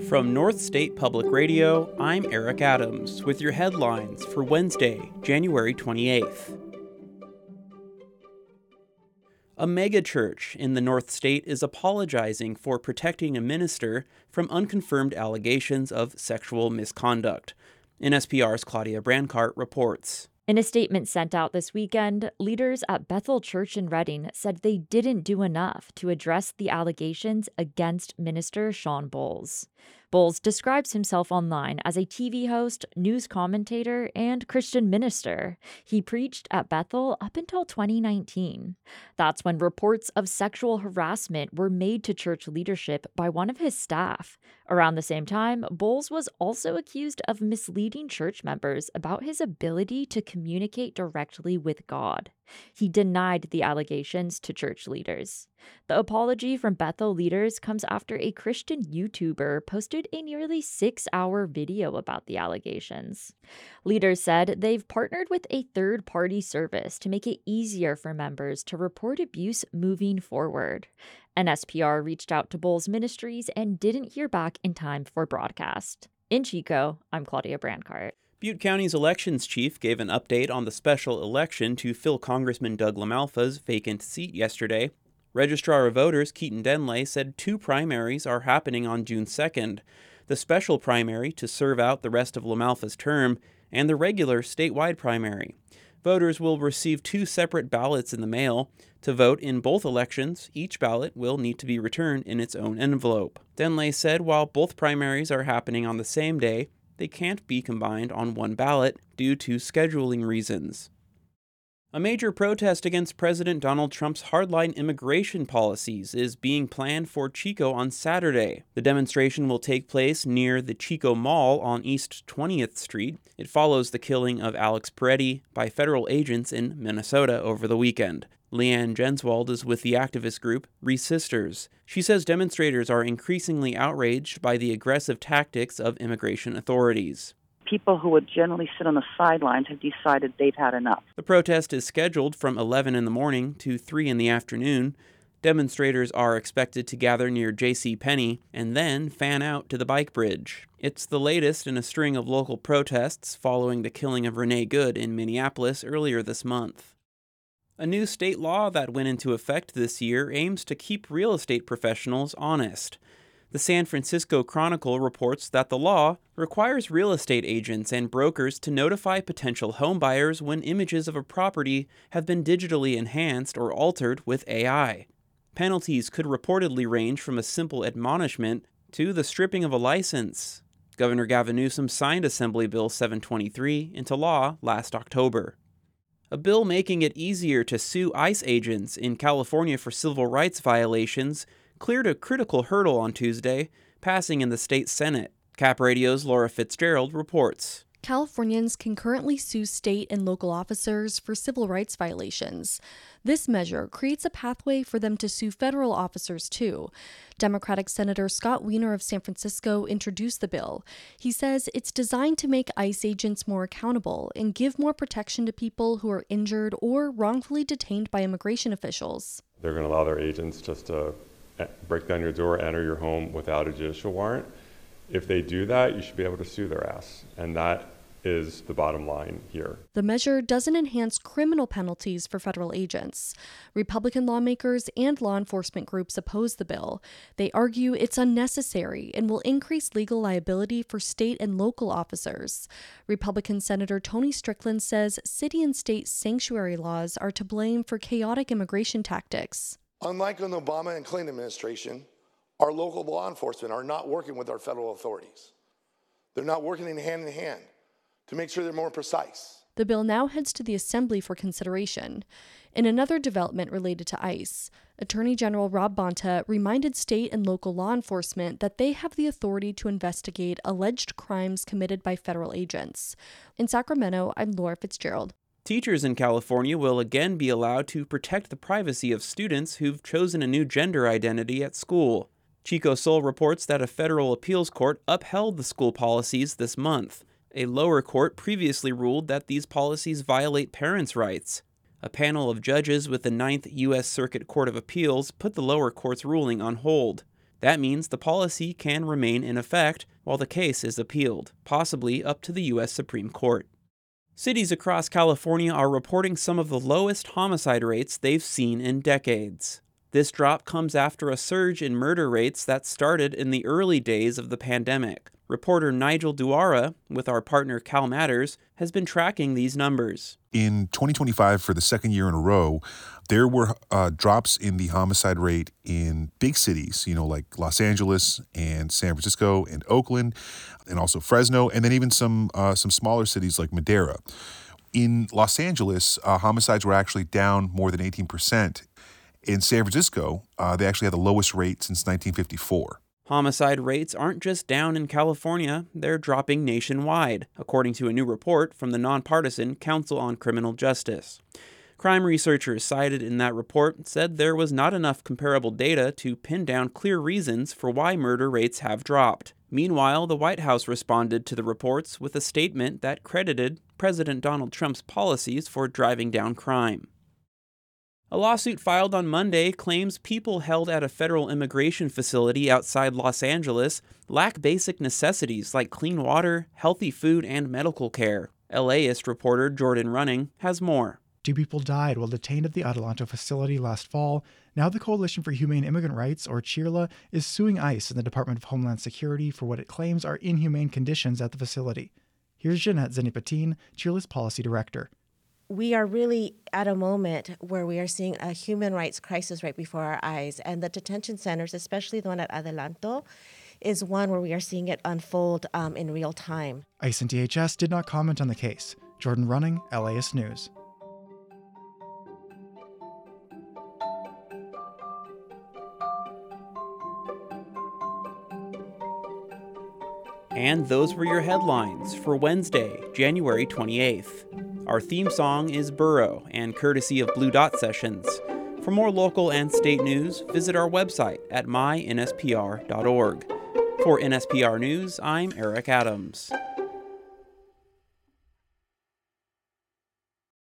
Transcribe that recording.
From North State Public Radio, I'm Eric Adams with your headlines for Wednesday, January 28th. A megachurch in the North State is apologizing for protecting a minister from unconfirmed allegations of sexual misconduct. NSPR's Claudia Brancart reports. In a statement sent out this weekend, leaders at Bethel Church in Redding said they didn't do enough to address the allegations against Minister Shawn Bolz. Bolz describes himself online as a TV host, news commentator, and Christian minister. He preached at Bethel up until 2019. That's when reports of sexual harassment were made to church leadership by one of his staff. Around the same time, Bolz was also accused of misleading church members about his ability to communicate directly with God. He denied the allegations to church leaders. The apology from Bethel leaders comes after a Christian YouTuber posted a nearly 6-hour video about the allegations. Leaders said they've partnered with a third-party service to make it easier for members to report abuse moving forward. NSPR reached out to Bolz Ministries and didn't hear back in time for broadcast. In Chico, I'm Claudia Brancart. Butte County's elections chief gave an update on the special election to fill Congressman Doug LaMalfa's vacant seat yesterday. Registrar of Voters Keaton Denley said 2 primaries are happening on June 2nd, the special primary to serve out the rest of LaMalfa's term, and the regular statewide primary. Voters will receive 2 separate ballots in the mail. To vote in both elections, each ballot will need to be returned in its own envelope. Denley said while both primaries are happening on the same day, they can't be combined on one ballot due to scheduling reasons. A major protest against President Donald Trump's hardline immigration policies is being planned for Chico on Saturday. The demonstration will take place near the Chico Mall on East 20th Street. It follows the killing of Alex Peretti by federal agents in Minnesota over the weekend. Leanne Jenswald is with the activist group Resisters. She says demonstrators are increasingly outraged by the aggressive tactics of immigration authorities. People who would generally sit on the sidelines have decided they've had enough. The protest is scheduled from 11 in the morning to 3 in the afternoon. Demonstrators are expected to gather near J.C. Penney and then fan out to the bike bridge. It's the latest in a string of local protests following the killing of Renee Good in Minneapolis earlier this month. A new state law that went into effect this year aims to keep real estate professionals honest. The San Francisco Chronicle reports that the law requires real estate agents and brokers to notify potential homebuyers when images of a property have been digitally enhanced or altered with AI. Penalties could reportedly range from a simple admonishment to the stripping of a license. Governor Gavin Newsom signed Assembly Bill 723 into law last October. A bill making it easier to sue ICE agents in California for civil rights violations cleared a critical hurdle on Tuesday, passing in the state Senate. Cap Radio's Laura Fitzgerald reports. Californians can currently sue state and local officers for civil rights violations. This measure creates a pathway for them to sue federal officers, too. Democratic Senator Scott Wiener of San Francisco introduced the bill. He says it's designed to make ICE agents more accountable and give more protection to people who are injured or wrongfully detained by immigration officials. They're going to allow their agents just to break down your door, enter your home without a judicial warrant. If they do that, you should be able to sue their ass. And that is the bottom line here. The measure doesn't enhance criminal penalties for federal agents. Republican lawmakers and law enforcement groups oppose the bill. They argue it's unnecessary and will increase legal liability for state and local officers. Republican Senator Tony Strickland says city and state sanctuary laws are to blame for chaotic immigration tactics. Unlike in the Obama and Clinton administration, our local law enforcement are not working with our federal authorities. They're not working in hand to make sure they're more precise. The bill now heads to the Assembly for consideration. In another development related to ICE, Attorney General Rob Bonta reminded state and local law enforcement that they have the authority to investigate alleged crimes committed by federal agents. In Sacramento, I'm Laura Fitzgerald. Teachers in California will again be allowed to protect the privacy of students who've chosen a new gender identity at school. Chico Sol reports that a federal appeals court upheld the school policies this month. A lower court previously ruled that these policies violate parents' rights. A panel of judges with the 9th U.S. Circuit Court of Appeals put the lower court's ruling on hold. That means the policy can remain in effect while the case is appealed, possibly up to the U.S. Supreme Court. Cities across California are reporting some of the lowest homicide rates they've seen in decades. This drop comes after a surge in murder rates that started in the early days of the pandemic. Reporter Nigel Duara, with our partner Cal Matters, has been tracking these numbers. In 2025, for the second year in a row, there were drops in the homicide rate in big cities, like Los Angeles and San Francisco and Oakland, and also Fresno, and then even some smaller cities like Madera. In Los Angeles, homicides were actually down more than 18%. In San Francisco, they actually had the lowest rate since 1954. Homicide rates aren't just down in California, they're dropping nationwide, according to a new report from the nonpartisan Council on Criminal Justice. Crime researchers cited in that report said there was not enough comparable data to pin down clear reasons for why murder rates have dropped. Meanwhile, the White House responded to the reports with a statement that credited President Donald Trump's policies for driving down crime. A lawsuit filed on Monday claims people held at a federal immigration facility outside Los Angeles lack basic necessities like clean water, healthy food, and medical care. LAist reporter Jordan Running has more. 2 people died while detained at the Adelanto facility last fall. Now the Coalition for Humane Immigrant Rights, or CHIRLA, is suing ICE and the Department of Homeland Security for what it claims are inhumane conditions at the facility. Here's Jeanette Zenipatin, CHIRLA's policy director. We are really at a moment where we are seeing a human rights crisis right before our eyes. And the detention centers, especially the one at Adelanto, is one where we are seeing it unfold in real time. ICE and DHS did not comment on the case. Jordan Running, LAist News. And those were your headlines for Wednesday, January 28th. Our theme song is Burrow, and courtesy of Blue Dot Sessions. For more local and state news, visit our website at mynspr.org. For NSPR News, I'm Eric Adams.